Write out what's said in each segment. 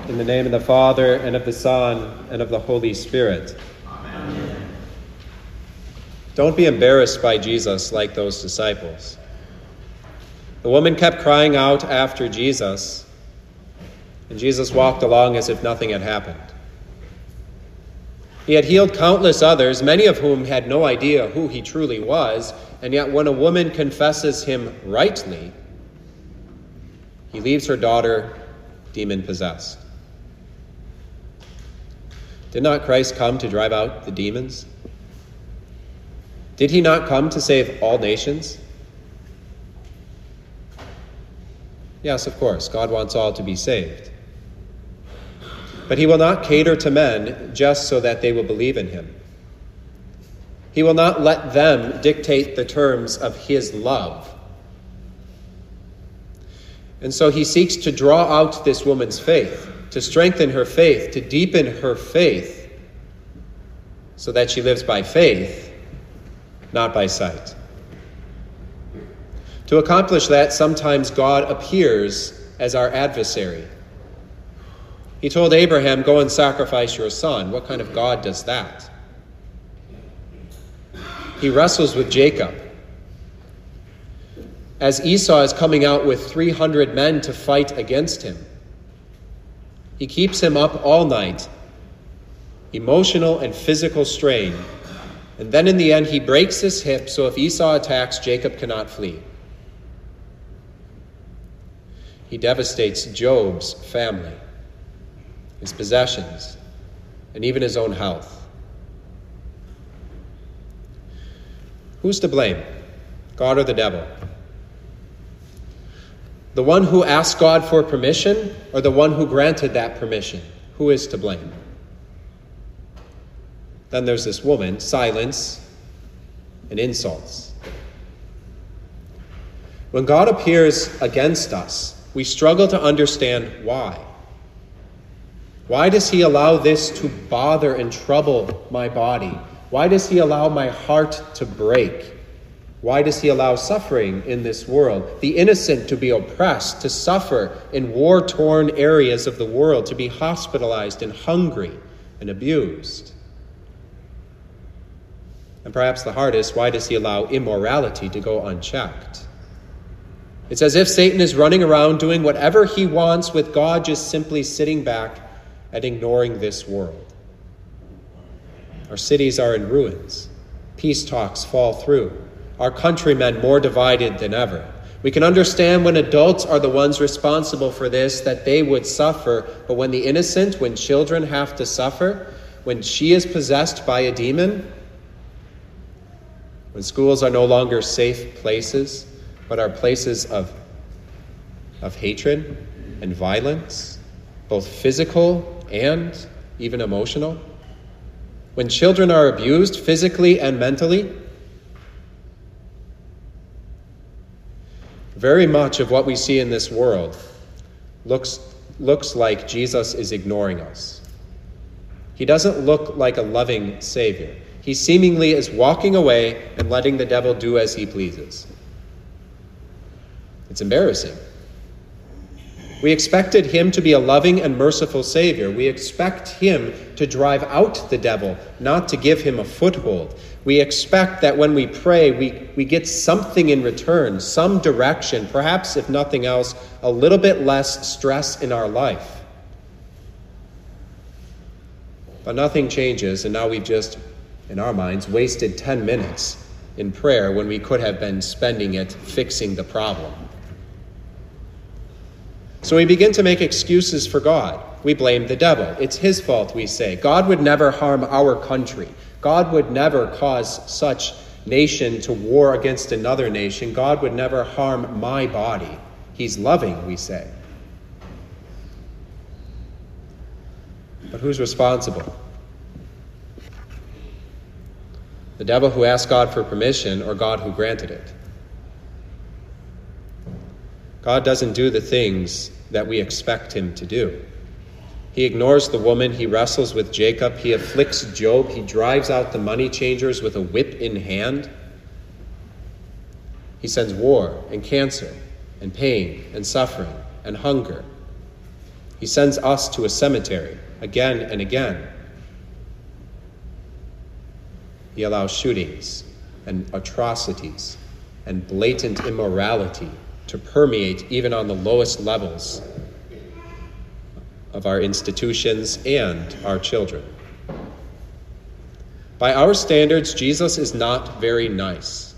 In the name of the Father, and of the Son, and of the Holy Spirit. Amen. Don't be embarrassed by Jesus like those disciples. The woman kept crying out after Jesus, and Jesus walked along as if nothing had happened. He had healed countless others, many of whom had no idea who he truly was, and yet when a woman confesses him rightly, he leaves her daughter demon-possessed. Did not Christ come to drive out the demons? Did he not come to save all nations? Yes, of course, God wants all to be saved. But he will not cater to men just so that they will believe in him. He will not let them dictate the terms of his love. And so he seeks to draw out this woman's faith, to strengthen her faith, to deepen her faith, so that she lives by faith, not by sight. To accomplish that, sometimes God appears as our adversary. He told Abraham, "Go and sacrifice your son." What kind of God does that? He wrestles with Jacob. As Esau is coming out with 300 men to fight against him, he keeps him up all night, emotional and physical strain. And then in the end, he breaks his hip, so if Esau attacks, Jacob cannot flee. He devastates Job's family, his possessions, and even his own health. Who's to blame, God or the devil? The one who asked God for permission, or the one who granted that permission? Who is to blame? Then there's this woman, silence and insults. When God appears against us, we struggle to understand why. Why does he allow this to bother and trouble my body? Why does he allow my heart to break? Why does he allow suffering in this world? The innocent to be oppressed, to suffer in war-torn areas of the world, to be hospitalized and hungry and abused. And perhaps the hardest, why does he allow immorality to go unchecked? It's as if Satan is running around doing whatever he wants, with God just simply sitting back and ignoring this world. Our cities are in ruins. Peace talks fall through. Our countrymen more divided than ever. We can understand when adults are the ones responsible for this, that they would suffer. But when the innocent, when children have to suffer, when she is possessed by a demon, when schools are no longer safe places, but are places of hatred and violence, both physical and even emotional, when children are abused physically and mentally, very much of what we see in this world looks like Jesus is ignoring us. He doesn't look like a loving Savior. He seemingly is walking away and letting the devil do as he pleases. It's embarrassing. We expected him to be a loving and merciful Savior. We expect him to drive out the devil, not to give him a foothold. We expect that when we pray, we get something in return, some direction, perhaps, if nothing else, a little bit less stress in our life. But nothing changes, and now we've just, in our minds, wasted 10 minutes in prayer when we could have been spending it fixing the problem. So we begin to make excuses for God. We blame the devil. It's his fault, we say. God would never harm our country. God would never cause such nation to war against another nation. God would never harm my body. He's loving, we say. But who's responsible? The devil who asked God for permission, or God who granted it? God doesn't do the things that we expect him to do. He ignores the woman. He wrestles with Jacob. He afflicts Job. He drives out the money changers with a whip in hand. He sends war and cancer and pain and suffering and hunger. He sends us to a cemetery again and again. He allows shootings and atrocities and blatant immorality to permeate even on the lowest levels of our institutions and our children. By our standards, Jesus is not very nice.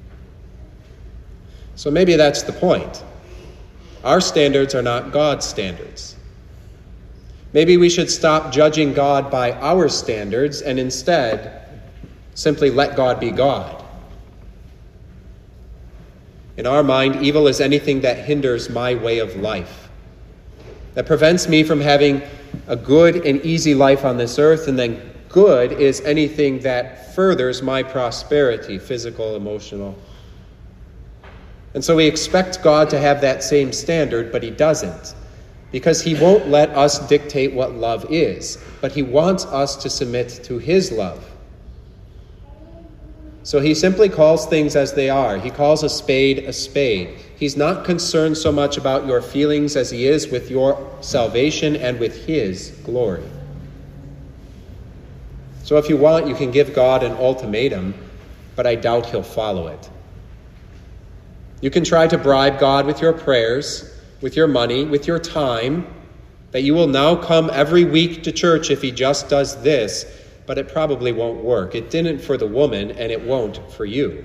So maybe that's the point. Our standards are not God's standards. Maybe we should stop judging God by our standards and instead simply let God be God. In our mind, evil is anything that hinders my way of life, that prevents me from having a good and easy life on this earth, and then good is anything that furthers my prosperity, physical, emotional. And so we expect God to have that same standard, but he doesn't, because he won't let us dictate what love is, but he wants us to submit to his love. So he simply calls things as they are. He calls a spade a spade. He's not concerned so much about your feelings as he is with your salvation and with his glory. So if you want, you can give God an ultimatum, but I doubt he'll follow it. You can try to bribe God with your prayers, with your money, with your time, that you will now come every week to church if he just does this, but it probably won't work. It didn't for the woman, and it won't for you.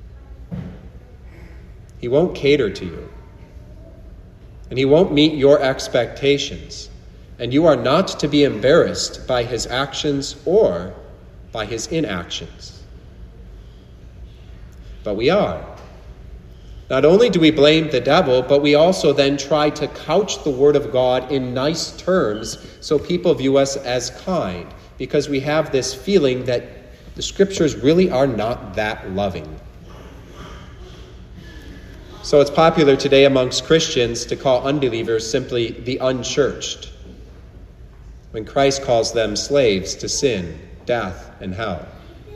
He won't cater to you, and he won't meet your expectations, and you are not to be embarrassed by his actions or by his inactions. But we are. Not only do we blame the devil, but we also then try to couch the word of God in nice terms so people view us as kind, because we have this feeling that the scriptures really are not that loving. So it's popular today amongst Christians to call unbelievers simply the unchurched, when Christ calls them slaves to sin, death, and hell.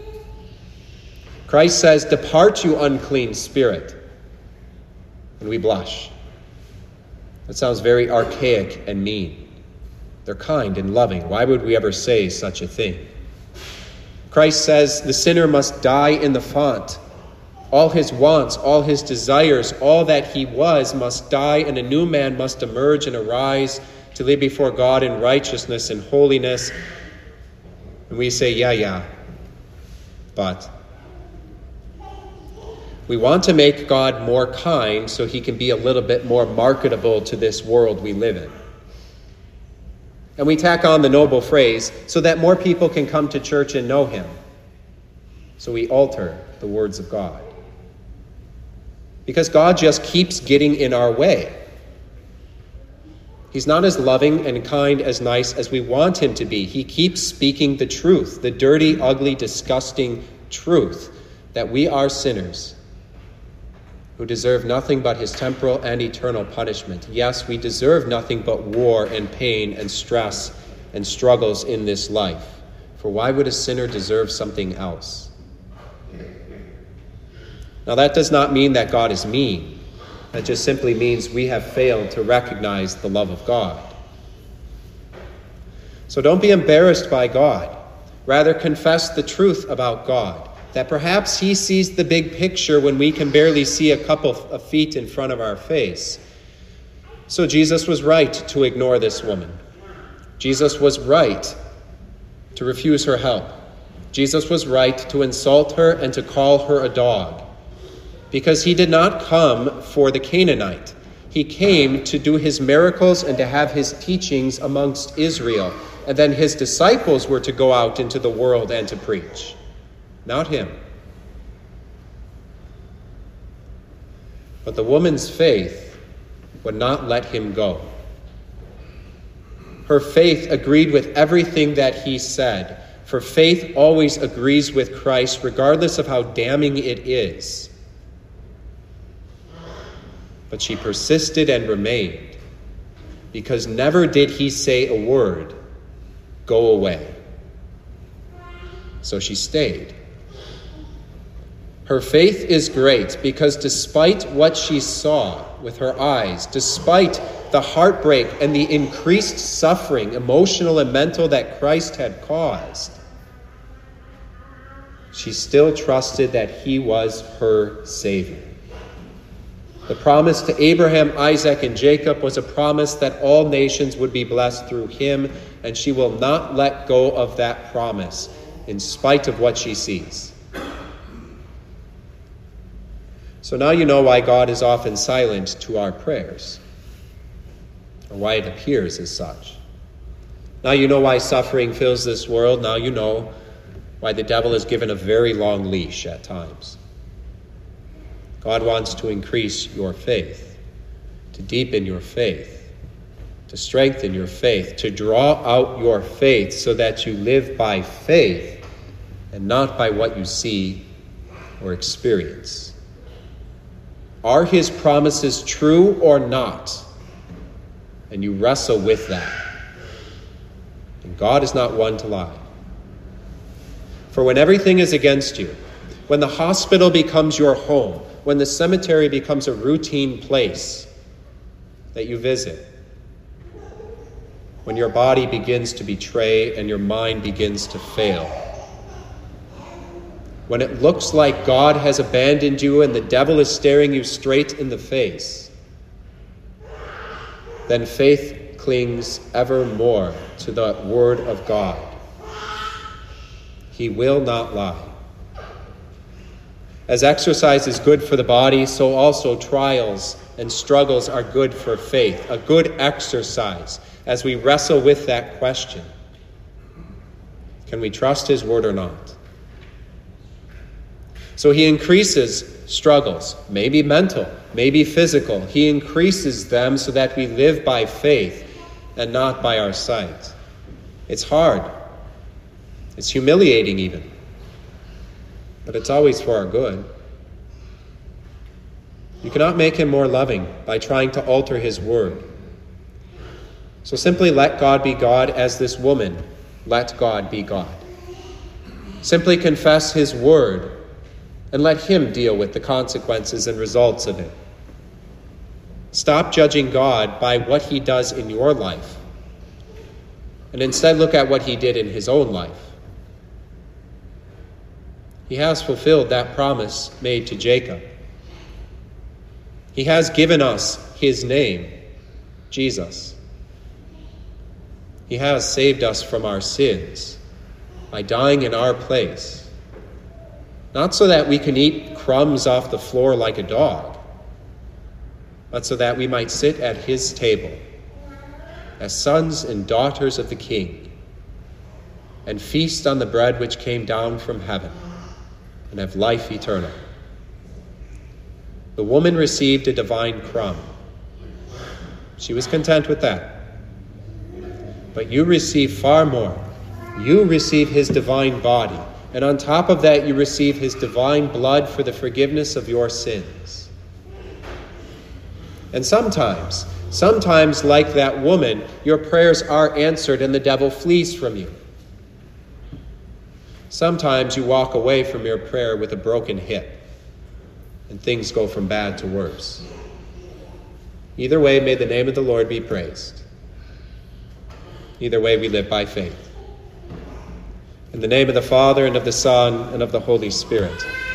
Christ says, "Depart, you unclean spirit." And we blush. That sounds very archaic and mean. They're kind and loving. Why would we ever say such a thing? Christ says the sinner must die in the font. All his wants, all his desires, all that he was must die, and a new man must emerge and arise to live before God in righteousness and holiness. And we say, yeah, but we want to make God more kind so he can be a little bit more marketable to this world we live in. And we tack on the noble phrase, so that more people can come to church and know him. So we alter the words of God. Because God just keeps getting in our way. He's not as loving and kind, as nice as we want him to be. He keeps speaking the truth, the dirty, ugly, disgusting truth, that we are sinners who deserve nothing but his temporal and eternal punishment. Yes, we deserve nothing but war and pain and stress and struggles in this life. For why would a sinner deserve something else? Now, that does not mean that God is mean. That just simply means we have failed to recognize the love of God. So don't be embarrassed by God. Rather, confess the truth about God, that perhaps he sees the big picture when we can barely see a couple of feet in front of our face. So Jesus was right to ignore this woman. Jesus was right to refuse her help. Jesus was right to insult her and to call her a dog, because he did not come for the Canaanite. He came to do his miracles and to have his teachings amongst Israel. And then his disciples were to go out into the world and to preach. Not him. But the woman's faith would not let him go. Her faith agreed with everything that he said, for faith always agrees with Christ, regardless of how damning it is. But she persisted and remained, because never did he say a word, "Go away." So she stayed. Her faith is great because despite what she saw with her eyes, despite the heartbreak and the increased suffering, emotional and mental, that Christ had caused, she still trusted that he was her Savior. The promise to Abraham, Isaac, and Jacob was a promise that all nations would be blessed through him, and she will not let go of that promise in spite of what she sees. So now you know why God is often silent to our prayers, or why it appears as such. Now you know why suffering fills this world. Now you know why the devil is given a very long leash at times. God wants to increase your faith, to deepen your faith, to strengthen your faith, to draw out your faith so that you live by faith and not by what you see or experience. Are his promises true or not? And you wrestle with that. And God is not one to lie. For when everything is against you, when the hospital becomes your home, when the cemetery becomes a routine place that you visit, when your body begins to betray and your mind begins to fail, when it looks like God has abandoned you and the devil is staring you straight in the face, then faith clings ever more to the Word of God. He will not lie. As exercise is good for the body, so also trials and struggles are good for faith, a good exercise as we wrestle with that question. Can we trust his word or not? So he increases struggles, maybe mental, maybe physical. He increases them so that we live by faith and not by our sight. It's hard. It's humiliating even. But it's always for our good. You cannot make him more loving by trying to alter his word. So simply let God be God as this woman let God be God. Simply confess his word and let him deal with the consequences and results of it. Stop judging God by what he does in your life, and instead look at what he did in his own life. He has fulfilled that promise made to Jacob. He has given us his name, Jesus. He has saved us from our sins by dying in our place. Not so that we can eat crumbs off the floor like a dog, but so that we might sit at his table as sons and daughters of the King and feast on the bread which came down from heaven and have life eternal. The woman received a divine crumb. She was content with that. But you receive far more. You receive his divine body. And on top of that, you receive his divine blood for the forgiveness of your sins. And sometimes, like that woman, your prayers are answered and the devil flees from you. Sometimes you walk away from your prayer with a broken hip, and things go from bad to worse. Either way, may the name of the Lord be praised. Either way, we live by faith. In the name of the Father, and of the Son, and of the Holy Spirit.